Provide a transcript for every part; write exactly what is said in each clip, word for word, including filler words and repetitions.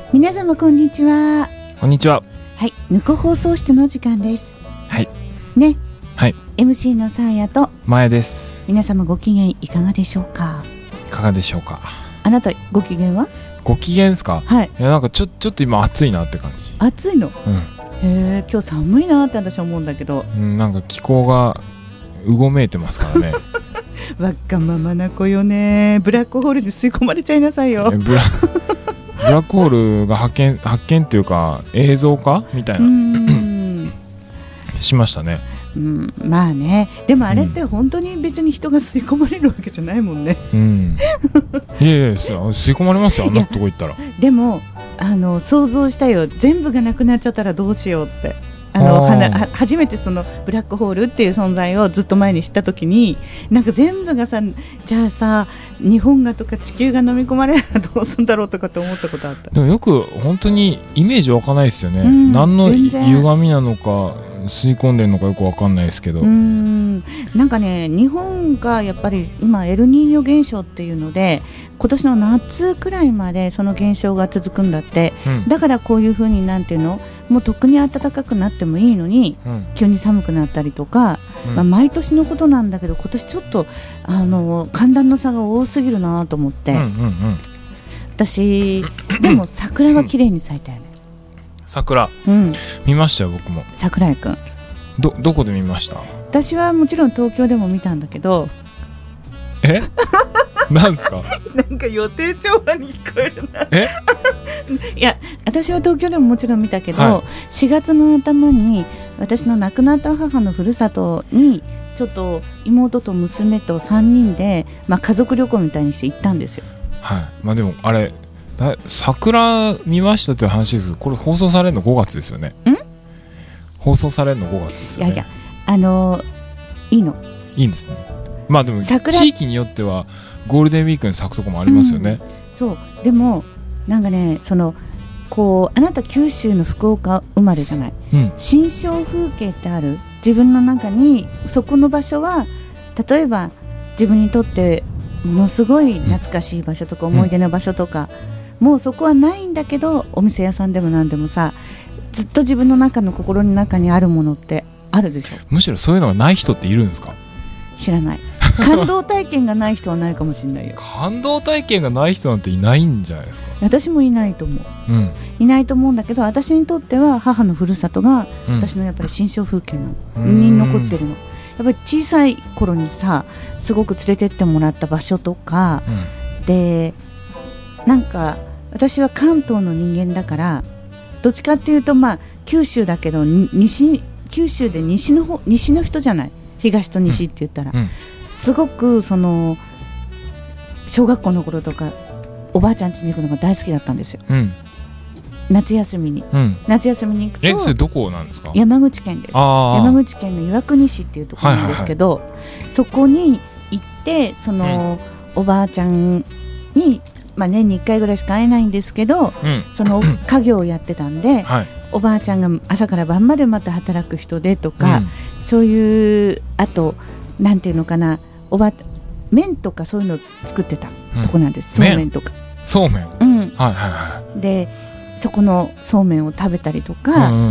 皆様こんにちは。 こんにちは。 はい、ぬこ放送室の時間です。 はいね、 はい、 エムシー のさあやと前です。 皆様ご機嫌いかがでしょうか。 いかがでしょうか。 あなたご機嫌は？ ご機嫌ですか。 はい。 いやなんかちょちょっと今暑いなって感じ。 暑いの？ うん。 へえ、今日寒いなって私は思うんだけど、 うん、なんか気候がうごめいてますからね。 わがままな子よね。ブラックホールに吸い込まれちゃいなさいよ。 えブラブラックホールが発見発見というか映像化みたいうなんしましたね。 うん、まあね、でもあれって本当に別に人が吸い込まれるわけじゃないもんね。 うん。いやいや吸い込まれますよ、あんなとこ行ったら。 でもあの想像したよ。全部がなくなっちゃったらどうしようって。あのはなは初めてそのブラックホールっていう存在をずっと前に知った時に、なんか全部がさ、じゃあさ日本がとか地球が飲み込まれたらどうするんだろうとかって思ったことあった。 でもよく本当にイメージ湧かないですよね、 うん、 何の全然歪みなのか吸い込んでるのかよくわかんないですけど、 うーん、なんかね、日本がやっぱり今エルニーニョ現象っていうので今年の夏くらいまでその現象が続くんだって、うん、だからこういう風になんていうの、もうとっくに暖かくなってもいいのに、うん、急に寒くなったりとか、うん、まあ、毎年のことなんだけど今年ちょっとあの寒暖の差が多すぎるなと思って、うんうんうん、私でも桜は綺麗に咲いたよね。 桜、 うん、見ましたよ僕も。 桜井くんど, どこで見ました？ 私はもちろん東京でも見たんだけど。 えなんですか？ なんか予定調和に聞こえるな。 えいや私は東京でももちろん見たけど、 はい、 しがつの頭に私の亡くなった母のふるさとにちょっと妹と娘とさんにんで、まあ、家族旅行みたいにして行ったんですよ。 はい、まあ、でもあれだ桜見ましたという話ですけど、これ放送されるのごがつですよね。ん放送されるのごがつですよね。 いやいや、あのー、いいのいいんですね。まあでも地域によってはゴールデンウィークに咲くとこもありますよね、 うん、そうでもなんかね、そのこうあなた九州の福岡生まれじゃない、うん、新象風景ってある？自分の中にそこの場所は例えば自分にとってものすごい懐かしい場所とか思い出の場所とか、うん、もうそこはないんだけどお店屋さんでも何でもさ、ずっと自分の中の心の中にあるものってあるでしょ。 むしろそういうのがない人っているんですか？ 知らない。感動体験がない人はないかもしれないよ。 感動体験がない人なんていないんじゃないですか？ 私もいないと思う、うん、いないと思うんだけど、私にとっては母のふるさとが、うん、私のやっぱり新象風景なのに残ってるの。やっぱり小さい頃にさすごく連れてってもらった場所とか、うん、でなんか私は関東の人間だからどっちかっていうと、まあ九州だけど西九州で西の方、西の人じゃない、東と西って言ったら、うんうん、すごくその小学校の頃とかおばあちゃん家に行くのが大好きだったんですよ、うん、夏休みに、うん、夏休みに行くと。 え、それどこなんですか？ 山口県です。山口県の岩国市っていうところなんですけど、はいはいはい、そこに行ってその、うん、おばあちゃんに、まあ、年にいっかいぐらいしか会えないんですけど、うん、その家業をやってたんで、はい、おばあちゃんが朝から晩までまた働く人でとか、うん、そういう、あとなんていうのかな、おば麺とかそういうのを作ってたとこなんです、うん、そうめんとかそうめん、 うん、 はいはいはい、 でそこのそうめんを食べたりとか、うんうんうん、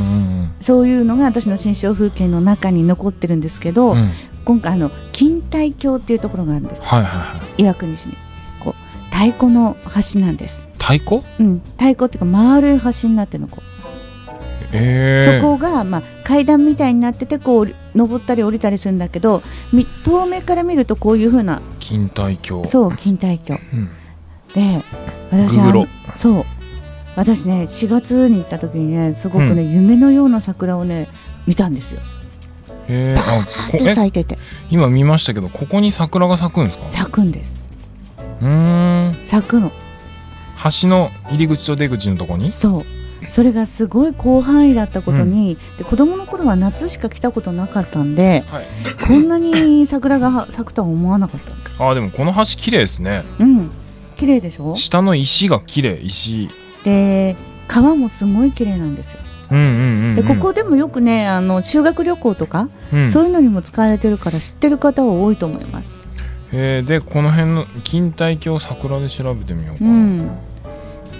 そういうのが私の新象風景の中に残ってるんですけど、うん、今回あの錦帯橋っていうところがあるんです、はいはいはい、岩国市にこう太鼓の橋なんです。 太鼓？ うん、太鼓っていうか丸い橋になってるのこう、えー、そこが、まあ、階段みたいになっててこう登ったり降りたりするんだけど、遠目から見るとこういう風な錦帯橋、 そう錦帯橋、うん、で私はそう私ねしがつに行った時にねすごくね、うん、夢のような桜をね見たんですよ。 へー、 バーッて咲いてて、 今見ましたけどここに桜が咲くんですか？ 咲くんです。 うーん、 咲くの。 橋の入り口と出口のとこに。そう、 それがすごい広範囲だったことに、うん、で子供の頃は夏しか来たことなかったんで、はい、こんなに桜が咲くとは思わなかった。 あ、でもこの橋綺麗ですね。 うん、綺麗でしょ。 下の石が綺麗、石で川もすごい綺麗なんですよ。うんうんうんうん、でここでもよくねあの修学旅行とか、うん、そういうのにも使われてるから知ってる方は多いと思います。 へー、でこの辺の錦帯橋桜で調べてみようかな、うん、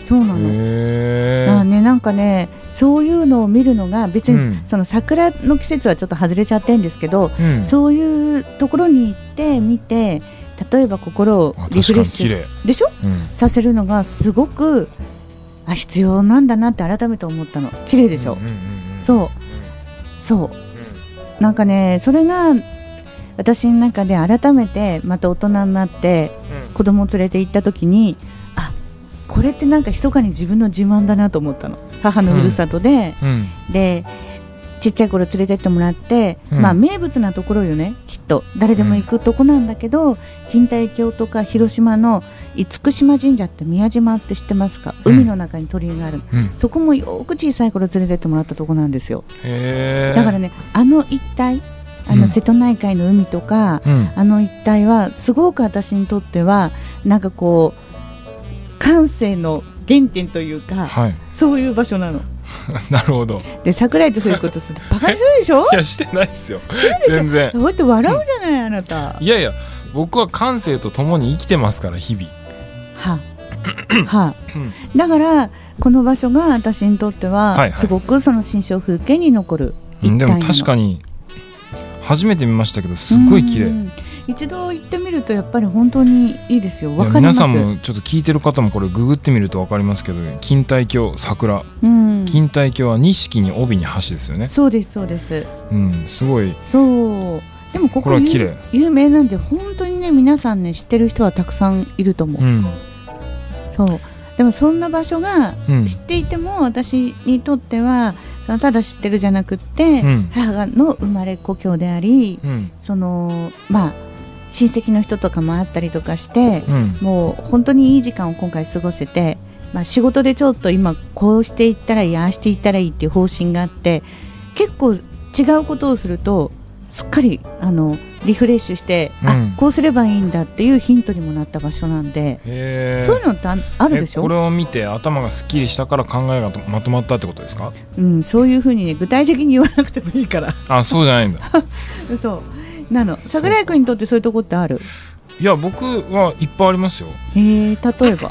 そうなの。 へだからね、なんかねそういうのを見るのが別に、うん、その桜の季節はちょっと外れちゃってるんですけど、うん、そういうところに行って見て、例えば心をリフレッシュでしょ、うん、させるのがすごくあ必要なんだなって改めて思ったの。綺麗でしょ、うんうんうんうん、そうそう、うん、なんかねそれが私の中で改めてまた大人になって子供を連れて行った時に、あこれってなんか密かに自分の自慢だなと思ったの。母のふるさとで、うん、でちっちゃい頃連れてってもらって、うんまあ、名物なところよね、きっと誰でも行くとこなんだけど、うん、錦帯橋とか広島の厳島神社って宮島って知ってますか、うん、海の中に鳥居がある、うん、そこもよく小さい頃連れてってもらったとこなんですよ。 へー。 だからねあの一帯あの瀬戸内海の海とか、うん、あの一帯はすごく私にとってはなんかこう感性の原点というか、はい、そういう場所なの。 なるほど。で桜井ってそういうことするバカにするでしょいやしてないですよ。 するでしょ全然。こうやって笑うじゃない、うん、あなた。 いやいや僕は感性とともに生きてますから日々。 はあ、はあ、だからこの場所が私にとってはすごくその心象風景に残る一帯なの、 うん、でも確かに初めて見ましたけどすっごい綺麗。 一度行ってみるとやっぱり本当にいいですよ。わかります。 皆さんもちょっと聞いてる方もこれググってみると分かりますけど、錦帯橋桜、うん、錦帯橋は錦に帯に橋ですよね。 そうですそうです、 うん、すごい。 そうでもここ綺麗有名なんで本当にね皆さんね知ってる人はたくさんいると思う、うん、そうでもそんな場所が知っていても、うん、私にとってはただ知ってるじゃなくって、うん、母の生まれ故郷であり、うん、そのまあ親戚の人とかもあったりとかして、うん、もう本当にいい時間を今回過ごせて、まあ、仕事でちょっと今こうしていったらいいああしていったらいいっていう方針があって、結構違うことをするとすっかりあのリフレッシュして、うん、あこうすればいいんだっていうヒントにもなった場所なんで、そういうのってあるでしょ。 これを見て頭がすっきりしたから考えがまとまったってことですか。 うん、そういうふうにね具体的に言わなくてもいいから。 あそうじゃないんだそうなの。桜井君にとってそういうとこってある？ いや僕はいっぱいありますよ。 へえ、例えば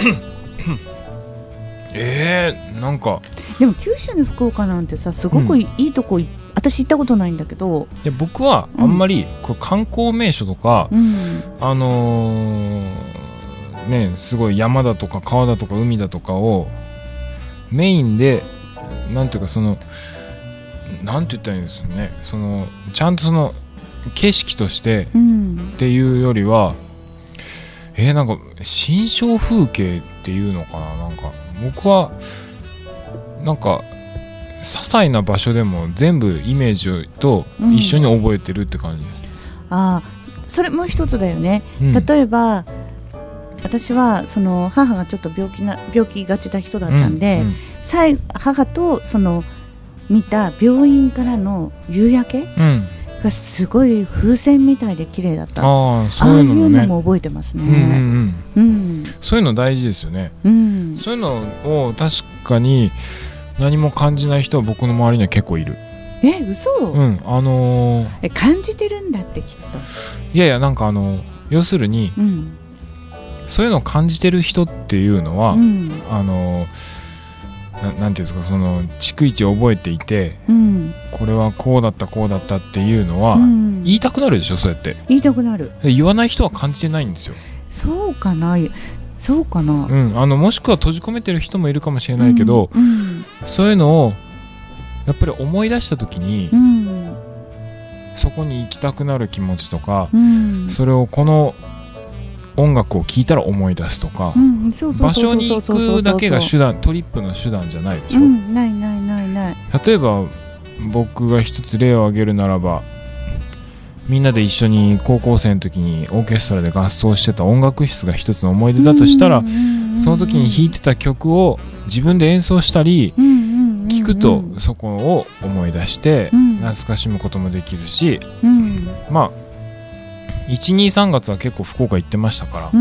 えー、なんかでも九州の福岡なんてさすごくいいとこ、うん、私行ったことないんだけど、 いや僕はあんまりこれ観光名所とか、うん、あのー、ねすごい山だとか川だとか海だとかをメインでなんていうかそのなんて言ったらいいんですよね、そのちゃんとその景色としてっていうよりは、うん、えー、なんか心象風景っていうのかな、なんか僕はなんか些細な場所でも全部イメージと一緒に覚えてるって感じです、 うん、ああそれも一つだよね、うん、例えば私はその母がちょっと病気な病気がちな人だったんで、うんうん、最母とその見た病院からの夕焼け、うんがすごい風船みたいで綺麗だった。ああ、そういうのもね、ああいうのも覚えてますね、うんうんうん、 そういうの大事ですよね、うん、そういうのを確かに何も感じない人は僕の周りには結構いる。 え、嘘、 うんあのー、 え感じてるんだってきっと。 いやいやなんかあの要するに、うん、そういうのを感じてる人っていうのは、うん、あのーな, なんていうんですか、その逐一覚えていて、うん、これはこうだったこうだったっていうのは、うん、言いたくなるでしょ。そうやって言いたくなる。 言わない人は感じてないんですよ。 そうかなそうかな、 うん、あのもしくは閉じ込めてる人もいるかもしれないけど、うんうん、そういうのをやっぱり思い出した時に、うん、そこに行きたくなる気持ちとか、うん、それをこの音楽を聴いたら思い出すとか、場所に行くだけが手段、トリップの手段じゃないでしょ、うん、 ないないないない。 例えば僕が一つ例を挙げるならば、みんなで一緒に高校生の時にオーケストラで合奏してた音楽室が一つの思い出だとしたら、その時に弾いてた曲を自分で演奏したり聴くとそこを思い出して懐かしむこともできるし、まあいち、に、さんがつは結構福岡行ってましたから、うんうん、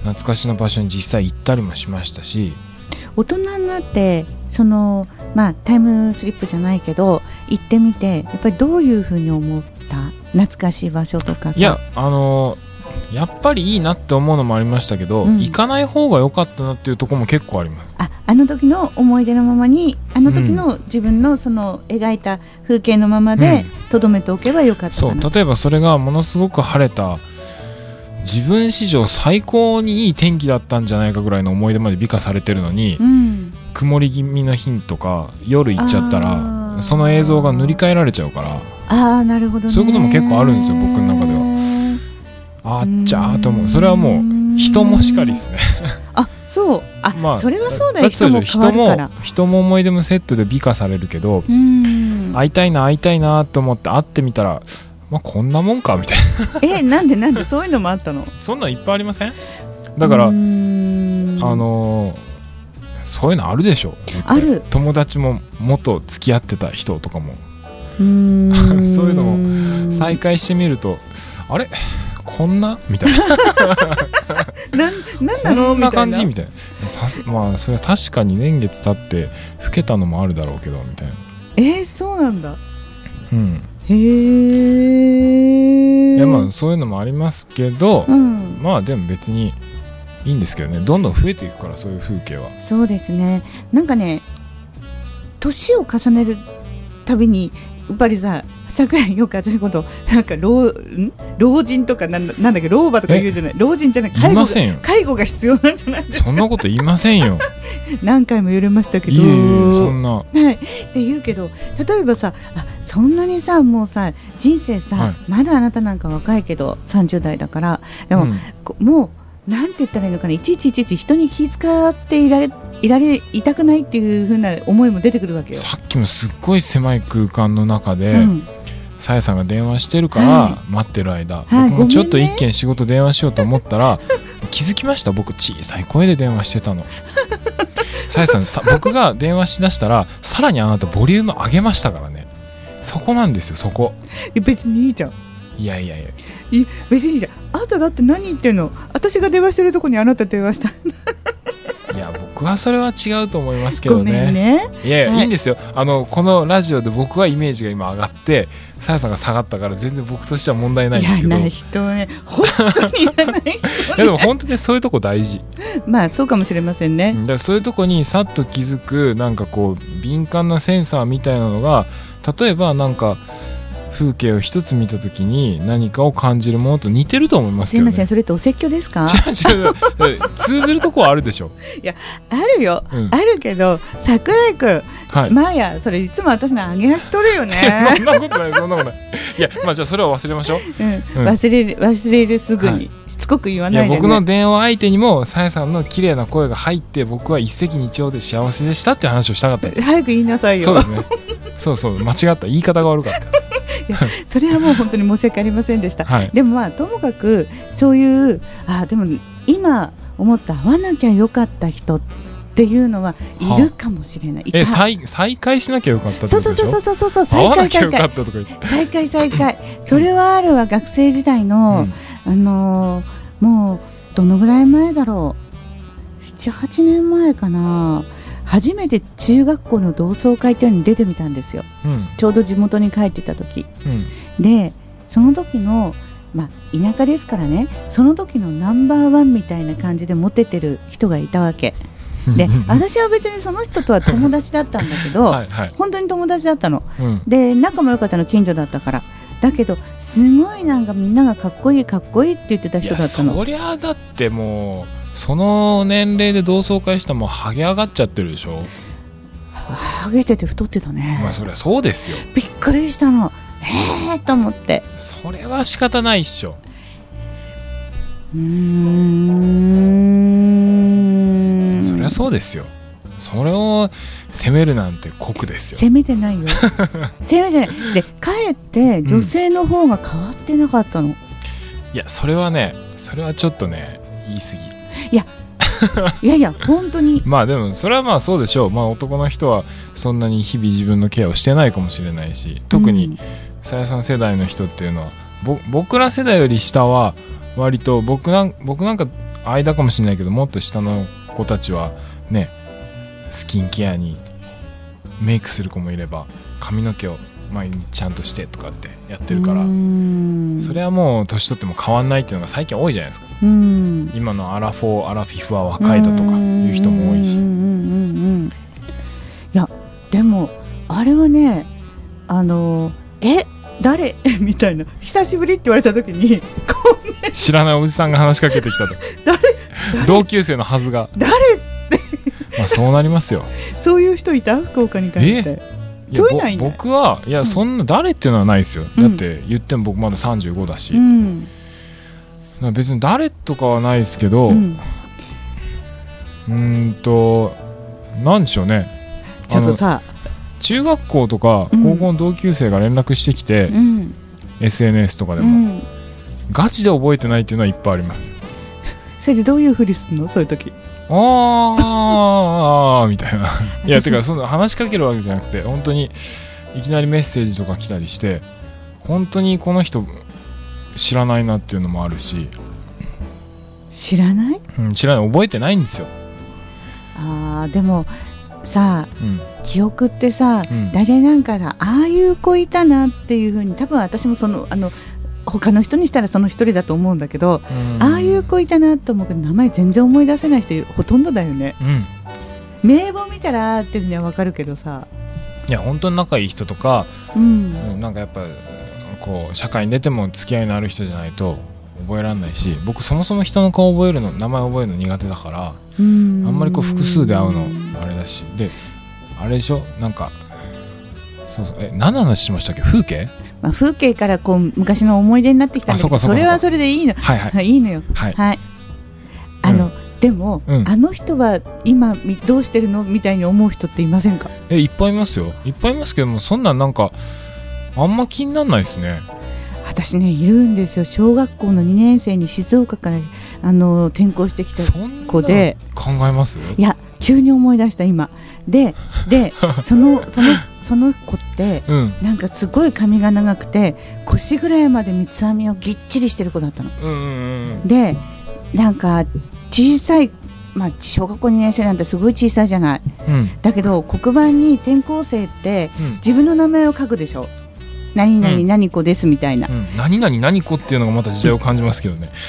懐かしの場所に実際行ったりもしましたし、 大人になってその、まあ、タイムスリップじゃないけど行ってみてやっぱりどういうふうに思った？懐かしい場所とかさ。 いやあのー、やっぱりいいなって思うのもありましたけど、うん、行かない方が良かったなっていうところも結構あります。 あ、 あの時の思い出のままにあの時の自分のその描いた風景のままでとどめておけばよかったかな、 うん、そう例えばそれがものすごく晴れた自分史上最高にいい天気だったんじゃないかぐらいの思い出まで美化されてるのに、うん、曇り気味の日とか夜行っちゃったらその映像が塗り替えられちゃうから、 あーなるほどね、 そういうことも結構あるんですよ僕の中では。あっちゃーと思う。それはもう人もしかりですねあそうあ、まあ、それはそうだよ。 人も変わるから、人も人も思い出もセットで美化されるけど、うん会いたいな会いたいなと思って会ってみたらまあこんなもんかみたいなえなんでなんでそういうのもあったのそんなんいっぱいありません？だからあのー、そういうのあるでしょ。 ある。 友達も元付き合ってた人とかもうーんそういうのを再会してみるとあれこんなみたいなな, なんなのこんな感じみたいな。さすまあそれは確かに年月経って老けたのもあるだろうけどみたいな。 えー、そうなんだ。 うんへえ。 いやまあそういうのもありますけど、うん、まあでも別にいいんですけどね。どんどん増えていくからそういう風景は。 そうですね。なんかね年を重ねるたびにやっぱりさ桜井よく私のことなんか 老, 老人とかなんだ、なんだっけ老婆とか言うじゃない。老人じゃない介護が介護が必要なんじゃないですか。 そんなこと言いませんよ何回も言われましたけど。 いえいえそんな、 はい、って言うけど例えばさあそんなにさもうさ人生さ、はい、まだあなたなんか若いけどさんじゅう代だからでも、うん、もうなんて言ったらいいのかな、いちいちいちいち人に気遣っていられいられいたくないっていう風な思いも出てくるわけよ。 さっきもすっごい狭い空間の中で、うんさやさんが電話してるから待ってる間、はい、僕もちょっと一件仕事電話しようと思ったら、はい、気づきました。僕小さい声で電話してたのさやさんさ僕が電話しだしたらさらにあなたボリューム上げましたからね。そこなんですよそこ。 別にいいじゃん。 いやいやいやい別にいいじゃん。あなただって何言ってんの。私が電話してるとこにあなた電話したいや僕はそれは違うと思いますけどね。 ごめんね。 いやいや、はい、いいんですよ。あのこのラジオで僕はイメージが今上がってさやさんが下がったから全然僕としては問題ないんですけど。 いやない人はね本当にいらないいやでも本当にそういうとこ大事まあそうかもしれませんね。 だからそういうとこにさっと気づくなんかこう敏感なセンサーみたいなのが例えばなんか風景を一つ見たときに何かを感じるものと似てると思いますけど、ね、 すいませんそれってお説教ですか？ 違う違う通ずるとこはあるでしょいやあるよ、うん、あるけど桜井くん、はい、まあやそれいつも私の上げ足取るよねそんなことないそんなことないいやまあじゃあそれは忘れましょう、 うんうん、忘れる忘れるすぐに、はい、しつこく言わないで、ね、 いや僕の電話相手にもさやさんの綺麗な声が入って僕は一石二鳥で幸せでしたっていう話をしたかったんです。 早く言いなさいよ。 そうですねそうそう間違った言い方が悪かったいやそれはもう本当に申し訳ありませんでした、はい、でもまあともかくそういうあでも今思った会わなきゃよかった人っていうのはいるかもしれない、はあ、 え 再, 再会しなきゃよかったってことでしょ。 そうそうそうそうそう再会再会再会再会それはあるわ。学生時代の、うん、あのー、もうどのぐらい前だろう ななはちねんまえかな。初めて中学校の同窓会というのに出てみたんですよ、うん、ちょうど地元に帰ってた時、うん、でその時の、まあ、田舎ですからねその時のナンバーワンみたいな感じでモテてる人がいたわけで私は別にその人とは友達だったんだけどはい、はい、本当に友達だったの、うん、で仲も良かったの近所だったからだけどすごいなんかみんながかっこいいかっこいいって言ってた人だったの。 いやそりゃだってもうその年齢で同窓会したらもうハゲ上がっちゃってるでしょ。 ハゲてて太ってたね。 まあそりゃそうですよ。 びっくりしたの。へーと思って。 それは仕方ないっしょ。 うーんそりゃそうですよ。それを責めるなんて酷ですよ。 責めてないよ責めてないでかえって女性の方が変わってなかったの、うん、 いやそれはねそれはちょっとね言い過ぎ。 いやいやいや本当にまあでもそれはまあそうでしょう。まあ男の人はそんなに日々自分のケアをしてないかもしれないし特にさやさん世代の人っていうのはぼ僕ら世代より下は割と僕なん僕なんか間かもしれないけどもっと下の子たちはねスキンケアにメイクする子もいれば髪の毛を毎日ちゃんとしてとかってやってるからそれはもう年取っても変わんないっていうのが最近多いじゃないですか。うん今のアラフォーアラフィフは若いだとかいう人も多いしれはねあのえ誰みたいな久しぶりって言われた時に知らないおじさんが話しかけてきたと誰同級生のはずが誰ってまあそうなりますよ。 そういう人いた福岡に帰ってそういうのはいない。 僕はいや、うん、そんな誰っていうのはないですよ、うん、だって言っても僕まださんじゅうごだし、うん、別に誰とかはないですけど、うん、うーんとなんでしょうねちょっとさ中学校とか高校の同級生が連絡してきて、うん、エスエヌエス とかでも、うん、ガチで覚えてないっていうのはいっぱいあります。 それでどういうふりするのそういう時。 あーみたいないやてかその話しかけるわけじゃなくて本当にいきなりメッセージとか来たりして本当にこの人知らないなっていうのもあるし。 知らない、 うん、知らない覚えてないんですよ。 あーでもさあ、うん、記憶ってさ、うん、誰なんかがああいう子いたなっていう風に多分私もそのあの他の人にしたらその一人だと思うんだけど、うん、ああいう子いたなと思うけど名前全然思い出せない人ほとんどだよね、うん、名簿見たらっていうのは分かるけどさいや本当に仲いい人とか、うん、なんかやっぱこう社会に出ても付き合いのある人じゃないと覚えられないし僕そもそも人の顔覚えるの名前覚えるの苦手だからあんまりこう複数で会うのあれだしであれでしょなんかそうそうえ何の話しましたっけ風景、 まあ、風景からこう昔の思い出になってきたんだけど そ, それはそれでいいの、はいはい、いいのよ、はいはい、あの、うん、でも、うん、あの人は今どうしてるのみたいに思う人っていませんか。 えいっぱいいますよいっぱいいますけどもそんなんなんかあんま気にならないですね。 私ねいるんですよ小学校のにねん生に静岡からあの転校してきた子で考えますいや急に思い出した今ででそのそのその子って、うん、なんかすごい髪が長くて腰ぐらいまで三つ編みをぎっちりしてる子だったの、うんうんうん、でなんか小さい、まあ、小学校にねん生なんてすごい小さいじゃない、うん、だけど黒板に転校生って、うん、自分の名前を書くでしょ何々何子ですみたいな、うん、 何々何子っていうのがまた時代を感じますけどね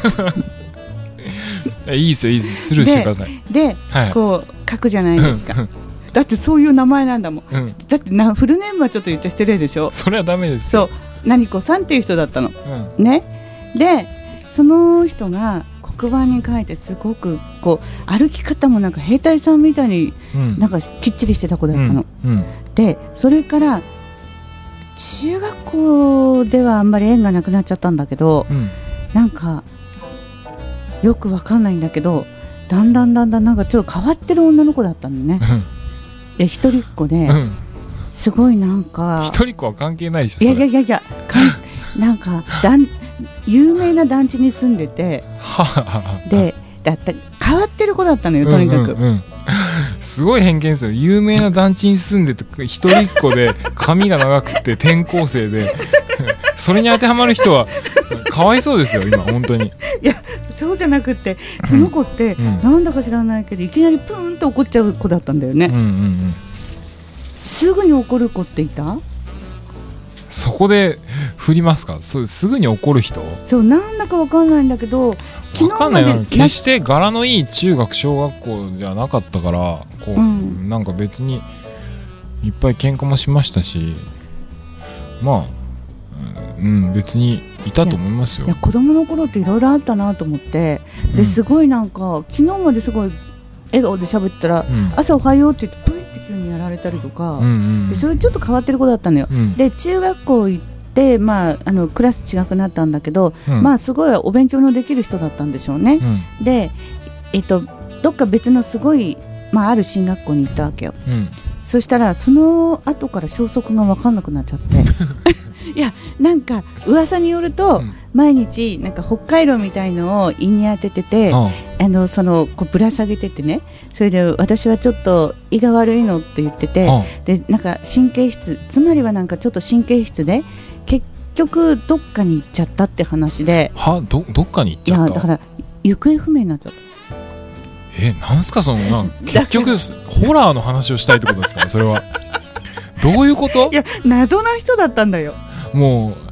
いいですよいいですスルーしてください。 で、ではい、こう書くじゃないですかだってそういう名前なんだもん、うん、だってなフルネームはちょっと言っちゃ失礼でしょ。 それはダメですよ。 そう何子さんっていう人だったの、うん、ねでその人が黒板に書いてすごくこう歩き方もなんか兵隊さんみたいになんかきっちりしてた子だったの、うんうん、でそれから中学校ではあんまり縁がなくなっちゃったんだけど、うん、なんかよくわかんないんだけどだんだんだんだんなんかちょっと変わってる女の子だったのね、うん、で一人っ子で、うん、すごいなんか一人っ子は関係ないでしょ。 いやいやいやいやなんかだん有名な団地に住んでてでだって変わってる子だったのよとにかく、うんうんうん、 すごい偏見ですよ。有名な団地に住んでて一人っ子で髪が長くて転校生でそれに当てはまる人はかわいそうですよ今本当に。 いやそうじゃなくてその子って、うん、なんだか知らないけどいきなりプーンと怒っちゃう子だったんだよね、うんうんうん、すぐに怒る子っていた。 そこで振りますか。そうすぐに怒る人。 そうなんだか分かんないんだけど昨日まで決して柄のいい中学小学校ではなかったからこう、うん、なんか別にいっぱい喧嘩もしましたしまあ、うん、別にいたと思いますよ。 いや、いや子供の頃っていろいろあったなと思ってですごいなんか昨日まですごい笑顔で喋ったら、うん、朝おはようって言ってプイって急にやられたりとか、うんうんうん、でそれちょっと変わってる子だったのよ、うん、で中学校行って、まあ、あのクラス違くなったんだけど、うん、まあすごいお勉強のできる人だったんでしょうね、うん、で、えっと、どっか別のすごい、まあ、ある進学校に行ったわけよ、うん、そしたらその後から消息が分かんなくなっちゃっていやなんか噂によると、うん、毎日なんか北海道みたいのを胃に当ててて、あのそのこうぶら下げててね、それで私はちょっと胃が悪いのって言ってて、でなんか神経質、つまりはなんかちょっと神経質で結局どっかに行っちゃったって話で。 は ど, どっかに行っちゃった。 いやだから行方不明になっちゃった。 えなんすかそのなん結局ホラーの話をしたいってことですかねそれは。どういうこと。 いや謎な人だったんだよ。 もう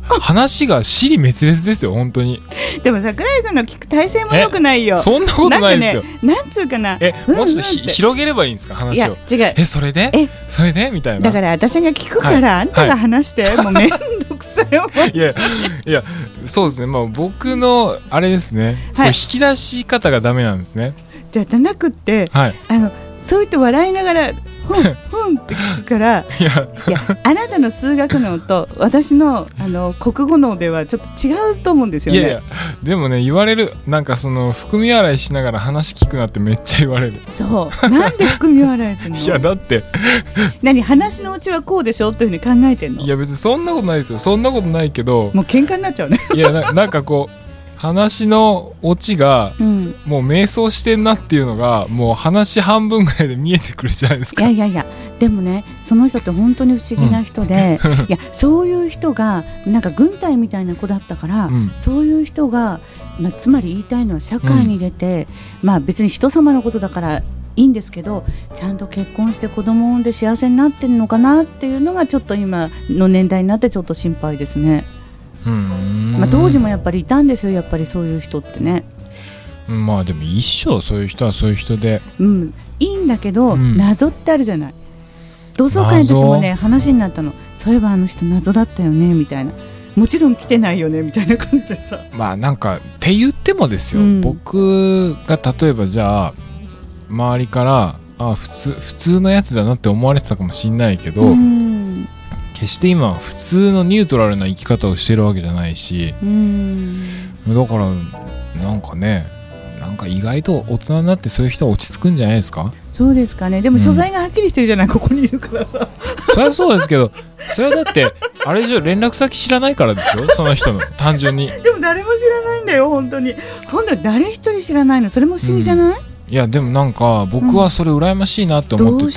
話が尻滅裂ですよ本当に。 でも桜井君の聞く体勢も良くないよ。 そんなことないですよ。 なんかね、なんつうかな、 え、もうちょっとひ広げればいいんですか話を。いや違う、 えそれでえそれでみたいな。 だから私が聞くから、はい、あんたが話して、はい、もうめんどくさいよいやいやそうですね、まあ、僕のあれですね、はい、引き出し方がダメなんですね。 じゃなくって、はい、あのそう言って笑いながらふんふんって聞くからいやいやあなたの数学脳と私の、あの国語脳ではちょっと違うと思うんですよね。いやいやでもね言われる、なんかその含み笑いしながら話聞くなってめっちゃ言われる。 そうなんで含み笑いするのいやだって何話のうちはこうでしょっていうふうに考えてんの。 いや別にそんなことないですよ。そんなことないけどもう喧嘩になっちゃうねいや な, なんかこう話のオチが、うん、もう迷走してんなっていうのがもう話半分ぐらいで見えてくるじゃないですか。 いやいやいやでもねその人って本当に不思議な人で、うん、いやそういう人がなんか軍隊みたいな子だったから、うん、そういう人が、まあ、つまり言いたいのは社会に出て、うん、まあ別に人様のことだからいいんですけどちゃんと結婚して子供を産んで幸せになってるのかなっていうのがちょっと今の年代になってちょっと心配ですね。うんまあ、当時もやっぱりいたんですよやっぱりそういう人ってね。 まあでも一生そういう人はそういう人で、 うん、いいんだけど、うん、謎ってあるじゃない。同窓会の時もね話になったの。そういえばあの人謎だったよねみたいな。もちろん来てないよねみたいな感じでさ、 まあなんかって言ってもですよ、うん、僕が例えばじゃあ周りからあ普通普通のやつだなって思われてたかもしれないけど、うん決して今普通のニュートラルな生き方をしてるわけじゃないし、うんだからなんかねなんか意外と大人になってそういう人は落ち着くんじゃないですか。 そうですかね。でも所在がはっきりしてるじゃない、うん、ここにいるからさそれはそうですけどそれはだってあれ以上連絡先知らないからですよその人の単純にでも誰も知らないんだよ本当に。本当に誰一人知らないの。それも不思議じゃない、うん、いやでもなんか僕はそれ羨ましいなって思ってて、うん、どうして？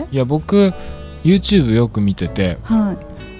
いや僕YouTube よく見てて、はい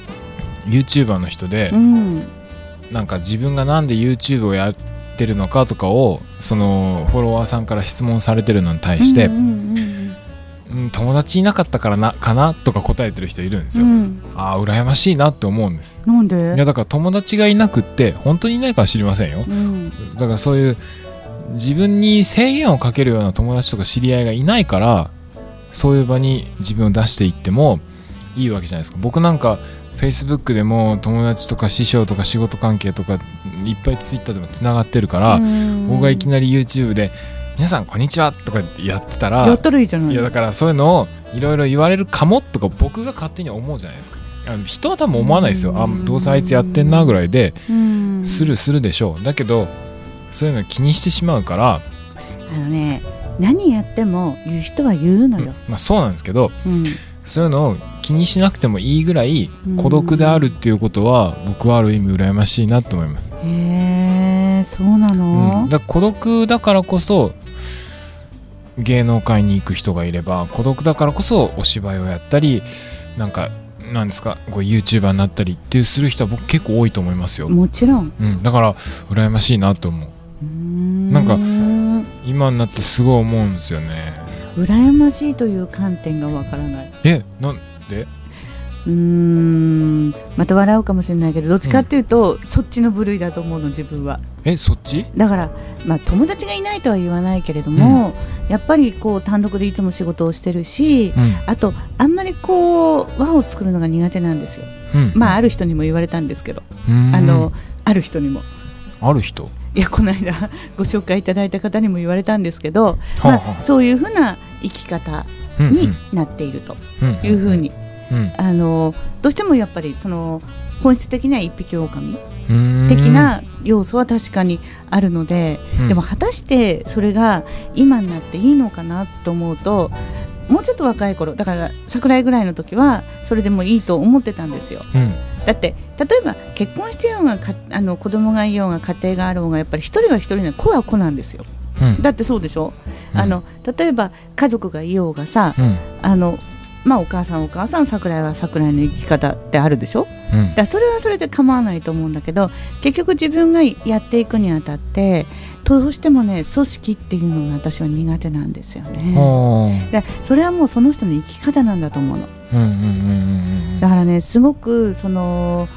、YouTuber の人で、うん、なんか自分がなんで YouTube をやってるのかとかをそのフォロワーさんから質問されてるのに対して、うんうんうんうん、友達いなかったからなかなとか答えてる人いるんですよ、うん、ああ羨ましいなって思うんです。 なんで？ いやだから友達がいなくって本当にいないかは知りませんよ、うん、だからそういう自分に制限をかけるような友達とか知り合いがいないからそういう場に自分を出していってもいいわけじゃないですか。僕なんか Facebook でも友達とか師匠とか仕事関係とかいっぱい Twitter でもつながってるから僕がいきなり YouTube で皆さんこんにちはとかやってたらやったらいいじゃない。 いやだからそういうのをいろいろ言われるかもとか僕が勝手に思うじゃないですか。あの人は多分思わないですよ。あどうせあいつやってんなぐらいでスルーするでしょう。だけどそういうの気にしてしまうからあのね何やっても言う人は言うのよ、うんまあ、そうなんですけど、うん、そういうのを気にしなくてもいいぐらい孤独であるっていうことは、うん、僕はある意味羨ましいなと思います。 へーそうなの、 うん、だから孤独だからこそ芸能界に行く人がいれば孤独だからこそお芝居をやったりなんかなんですかこう YouTuber になったりっていうする人は僕結構多いと思いますよ。 もちろん、 うん、だから羨ましいなと思う。うーんなんか今になってすごい思うんですよね。 羨ましいという観点がわからない。 えなんで？ うーんまた笑うかもしれないけどどっちかっていうと、うん、そっちの部類だと思うの自分は。 えそっち？ だから、まあ、友達がいないとは言わないけれども、うん、やっぱりこう単独でいつも仕事をしてるし、うん、あとあんまりこう輪を作るのが苦手なんですよ、うん、まあある人にも言われたんですけど、あのある人にもある人いやこの間ご紹介いただいた方にも言われたんですけど、まあ、そういうふうな生き方になっているというふうに、あのどうしてもやっぱりその本質的には一匹狼的な要素は確かにあるので、うん、でも果たしてそれが今になっていいのかなと思うともうちょっと若い頃だから桜井ぐらいの時はそれでもいいと思ってたんですよ、うん、だって例えば結婚してようがかあの子供がいようが家庭があろうがやっぱり一人は一人の子は子なんですよ、うん、だってそうでしょ、うん、あの例えば家族がいようがさ、うん、あのまあ、お母さんお母さん桜井は桜井の生き方ってあるでしょ、うん、だからそれはそれで構わないと思うんだけど結局自分がやっていくにあたってどうしてもね組織っていうのが私は苦手なんですよね。だからそれはもうその人の生き方なんだと思うの、うんうんうんうん、だからねすごくその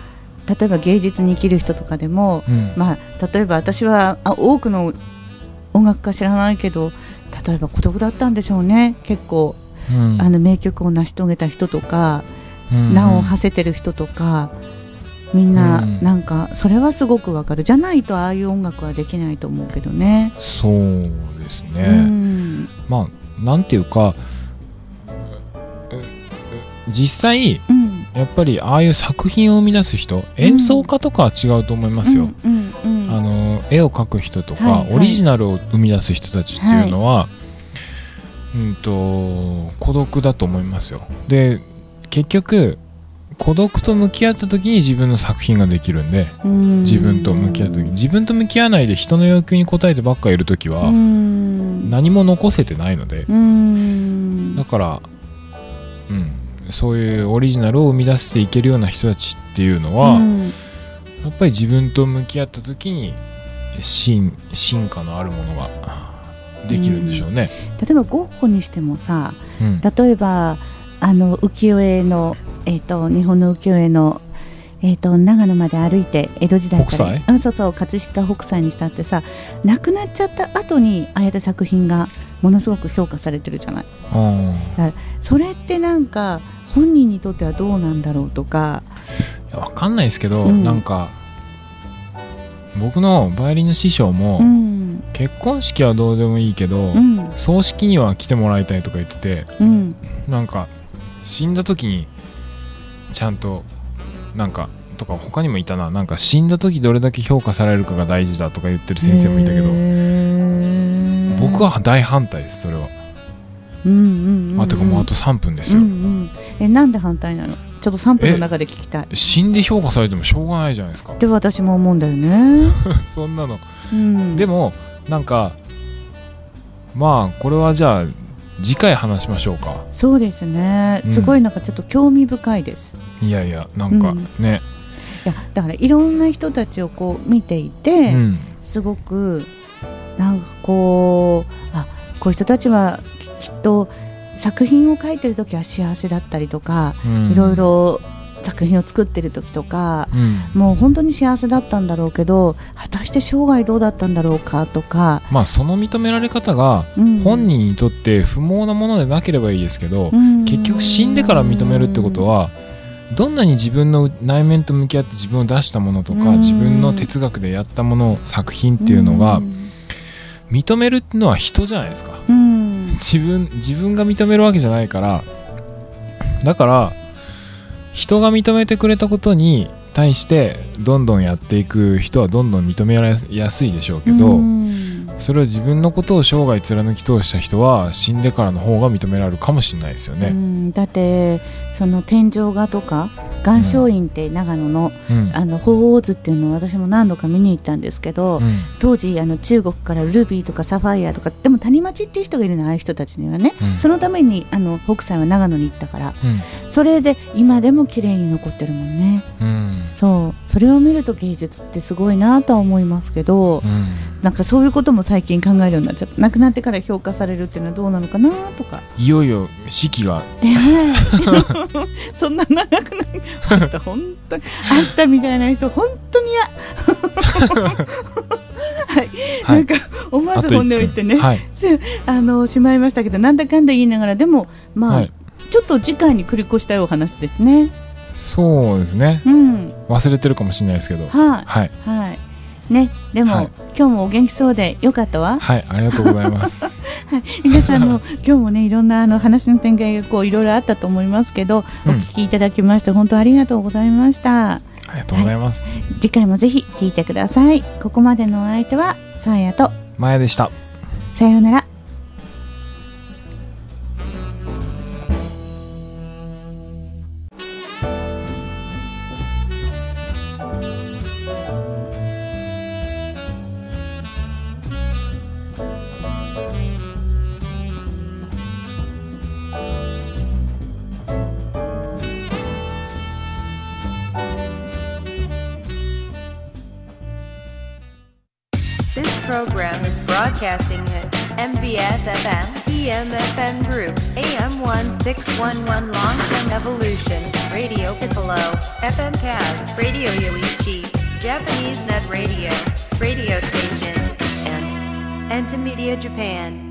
例えば芸術に生きる人とかでも、うんまあ、例えば私はあ多くの音楽家知らないけど、例えば孤独だったんでしょうね。結構、うん、あの名曲を成し遂げた人とか、うんうん、名を馳せてる人とか、みんななんかそれはすごくわかる。じゃないとああいう音楽はできないと思うけどね。 そうですね、うん、まあなんていうか実際、うん、やっぱりああいう作品を生み出す人、演奏家とかは違うと思いますよ、うんうんうん、あの絵を描く人とか、はいはい、オリジナルを生み出す人たちっていうのは、はい、うんと孤独だと思いますよ。で結局孤独と向き合った時に自分の作品ができるんで、ん自分と向き合った時に、自分と向き合わないで人の要求に応えてばっかいる時は何も残せてないので、だから、うん、そういうオリジナルを生み出していけるような人たちっていうのは、やっぱり自分と向き合った時に進, 進化のあるものができるんでしょうね。 例えばゴッホにしてもさ、うん、例えばあの浮世絵のえー、と日本の浮世絵の、えー、と長野まで歩いて江戸時代から、うん、そうそう葛飾北斎にしたってさ、亡くなっちゃった後にああやって作品がものすごく評価されてるじゃない。だからそれってなんか本人にとってはどうなんだろうとか。 いや分かんないですけど、うん、なんか僕のバイオリンの師匠も、うん、結婚式はどうでもいいけど、うん、葬式には来てもらいたいとか言ってて、うん、なんか死んだ時にちゃんとなんかとか他にもいたな、なんか死んだ時どれだけ評価されるかが大事だとか言ってる先生もいたけど、僕は大反対です。それは、うんうんうんうん、あとかもうあとさんぷんですよ、うんうん、 えなんで反対なの？ちょっとさんぷんの中で聞きたい。 死んで評価されてもしょうがないじゃないですか。 で私も思うんだよねそんなの、うん、でもなんかまあこれはじゃあ次回話しましょうか。 そうですね、すごいなんかちょっと興味深いです、 うん、いやいやなんかね、 うん、いやだからいろんな人たちをこう見ていて、うん、すごくなんかこうあこういう人たちはきっと作品を書いてる時は幸せだったりとか、うん、いろいろ作品を作ってる時とか、うん、もう本当に幸せだったんだろうけど果たして生涯どうだったんだろうかとか、 まあその認められ方が本人にとって不毛なものでなければいいですけど、うん、結局死んでから認めるってことはどんなに自分の内面と向き合って自分を出したものとか、うん、自分の哲学でやったもの作品っていうのが認めるっていうのは人じゃないですか、うん、自分、自分が認めるわけじゃないから、だから人が認めてくれたことに対してどんどんやっていく人はどんどん認められやすいでしょうけど、それを自分のことを生涯貫き通した人は死んでからの方が認められるかもしれないですよね。 うんだってその天井画とか岩松院って長野の、うん、あの鳳凰図っていうのを私も何度か見に行ったんですけど、うん、当時あの中国からルビーとかサファイアとか、でも谷町っていう人がいるのああいう人たちにはね、うん、そのためにあの北斎は長野に行ったから、うん、それで今でも綺麗に残ってるもんね、うん、そうそれを見ると芸術ってすごいなとは思いますけど、うん、なんかそういうことも最近考えるようになっちゃった。亡くなってから評価されるっていうのはどうなのかなとか。 いよいよ式が、 えー、そんな長くない本当本当にあんたみたいな人本当に嫌はい、はい、なんか思わず本音を言ってね、はい、あのしまいましたけど、なんだかんだ言いながらでもまあ、はい、ちょっと次回に繰り越したいお話ですね。 そうですね、うん、忘れてるかもしれないですけど、 はいはい、はいね、でも、はい、今日もお元気そうでよかったわ。 はい、ありがとうございます、はい、 皆さんも今日もねいろんなあの話の展開がこういろいろあったと思いますけど、うん、お聞きいただきまして本当ありがとうございました。 ありがとうございます、はい、 次回もぜひ聞いてください。ここまでのお相手はさあやとまやでした。 さようなら。 This program is broadcasting at エムビーエスエフエム ティーエムエフエム Group エーエム せんろくじゅういち Long-Term Evolution Radio Piccolo エフエム Kaz Radio Yoichi Japanese Net Radio Radio Station and Entimedia Japan